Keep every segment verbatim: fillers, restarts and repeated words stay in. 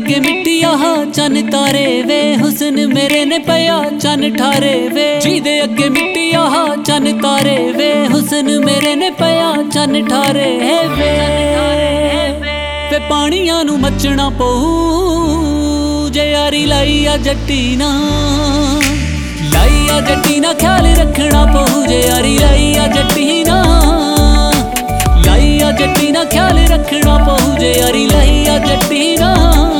अगे मिट्टी आह चन तारे वे हुसन मेरे ने पया चन ठारे वे जीदे अगे मिट्टी आह चन तारे वे हुसन मेरे ने पया चन ठारे वे वे पानियां नू मचना पऊ जे यारी लाई आ जट्टी ना लाई आ जट्टी ना ख्याल रखना पऊ जे यारी लाई आ जट्टी ना लाई आ जट्टी ना ख्याल रखना पऊ जे यारी लाई आ जट्टी ना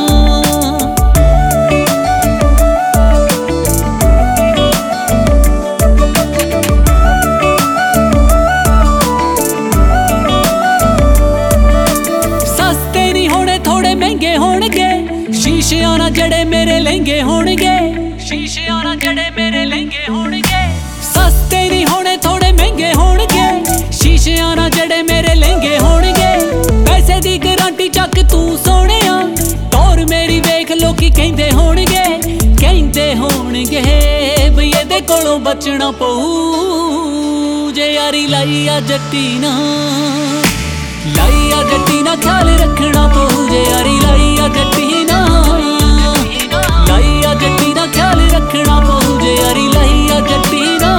सस्ते नहीं होने थोड़े महंगे होणगे शीशियां ना जड़े मेरे लहंगे होणगे शीशियां ना जड़े मेरे लहंगे होणगे सस्ते नहीं होने थोड़े महंगे होणगे शीशियां ना जड़े मेरे लहंगे होणगे पैसे दी गारंटी चक तू सोहणिया टोर मेरी वेख लोकी कहंदे होणगे कहंदे होणगे बई इहदे कोलों बचना पऊ जे यारी लाई आ जट्टी ना लाई आ जट्टी ना ख्याल रखना पऊ जे यारी लाई आ जट्टी ना लाई आ जट्टी ना ख्याल रखना पऊ जे यारी लाई आ जट्टी ना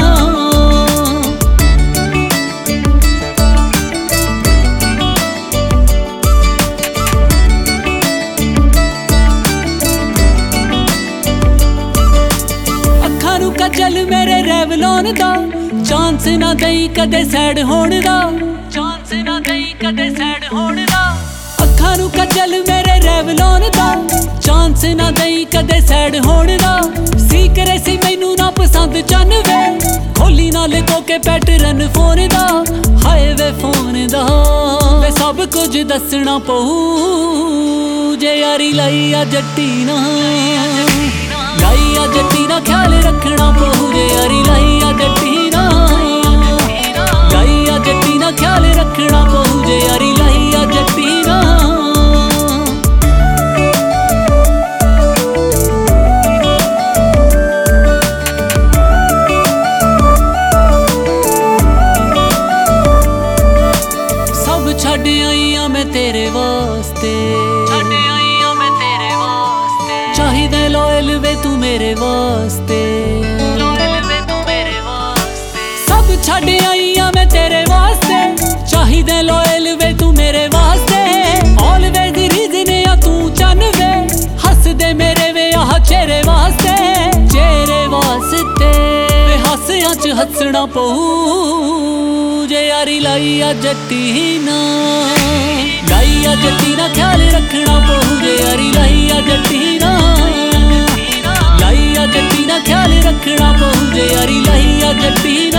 अखां नू कजल मेरे रेवलोन दा चांस ना दई कदे सैड होण दा चांस ना दई कदे सैड होण दा अखां नू कजल मेरे रेवलोन दा चांस ना दई कदे सैड होण दा सीकरे सी मैनू ना पसंद चन वे खोली ना लिखो के पैटर्न फोन दा हाय वे फोन दा वे सब कुछ दसना पऊ जे यारी लाई आ जट्टी ना लाई आ जट्टी ना ख्याल रखना पऊ जे यारी लाई आ जट्टी ना लाई आ जट्टी ना ख्याल रखना पऊ जे यारी लाई आ जट्टी ना सब छड्ड आई आ मैं तेरे वास्ते छड्ड आई आ मैं तेरे वास्ते चाहिदा लॉयल वे तू मेरे वास्ते लॉयल वे तू मेरे वास्ते सब छड्ड आई आ मैं तेरे वास्ते चाहिदा लॉयल वे तू मेरे वास्ते ऑलवेज रीजन आ तू चन वे हस दे मेरे वे आह चेहरे वास्ते चेहरे वास्ते वे हसियां च हसना पऊ जे यारी लाई आ जट्टी ना लाई आ जट्टी ना ख्याल रखना पऊ जे यारी लाई आ जट्टी ना लाई आ जट्टी ना ख्याल रखना पऊ जे यारी लाई आ जट्टी ना।